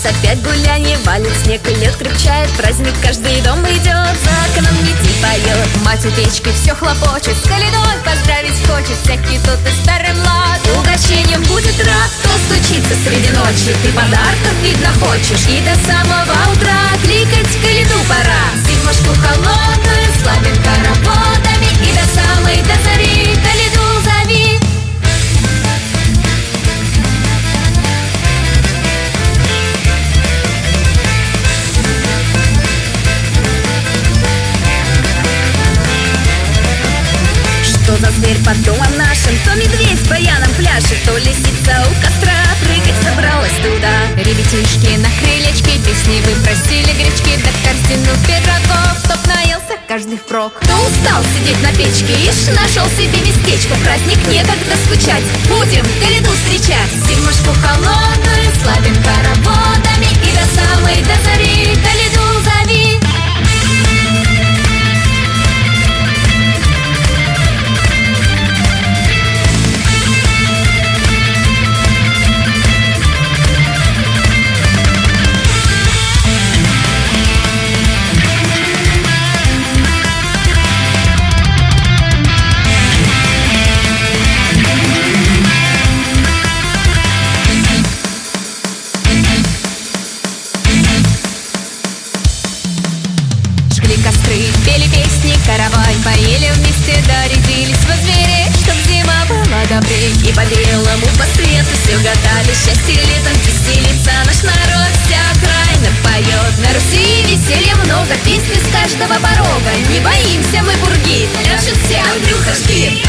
опять гулянье, валит снег и лед крепчает. Праздник каждый дом идет, за окном метель поет. Мать у печки все хлопочет, с Каледой поздравить хочет. Всякий тот и старый млад угощением будет рад. Кто стучится среди ночи, ты подарков видно хочешь. И до самого утра кликать в Каледу пора. Зимушку холодную славим хороводами, и до самой до зари Каледу зови. Что за зверь под домом нашим? То медведь по янам пляшет, то лисица у костра прыгать собралась туда. Ребятишки на крылечке песни вы просили гречки, да корзину пирогов, чтоб наелся каждый впрок. Кто устал сидеть на печке, ишь нашел себе местечко. Праздник некогда скучать, будем Каледу встречать. Зимушку холодную славим хороводами, и до самой до зари Каледу зови. Костры, пели песни, каравай, поели вместе, дорядились во звере, чтоб зима была добрей. И по белому, по свету все гадали, счастье летом веселится наш народ, вся окраина поет. На Руси веселья много, песни с каждого порога, не боимся мы бурги, пляшут все Андрюха жги.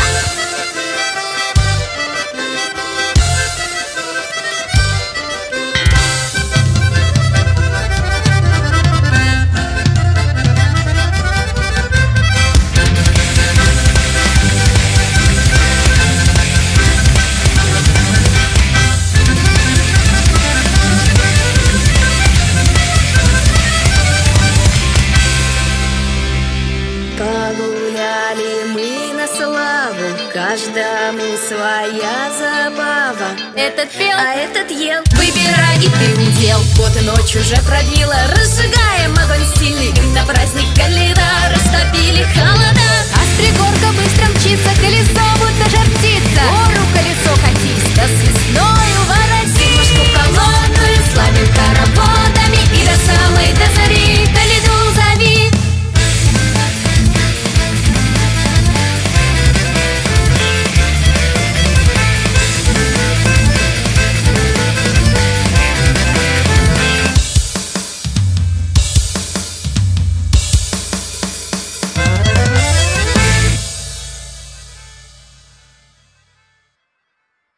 Погуляли мы на славу, каждому своя забава. Этот пел, а этот ел, выбирай и ты удел. Вот и ночь уже пробила, разжигаем огонь сильный. На праздник Каледа растопили холода. А стрекорка быстро мчится, колесо будто жар птица. Гору колесо катись, да с весною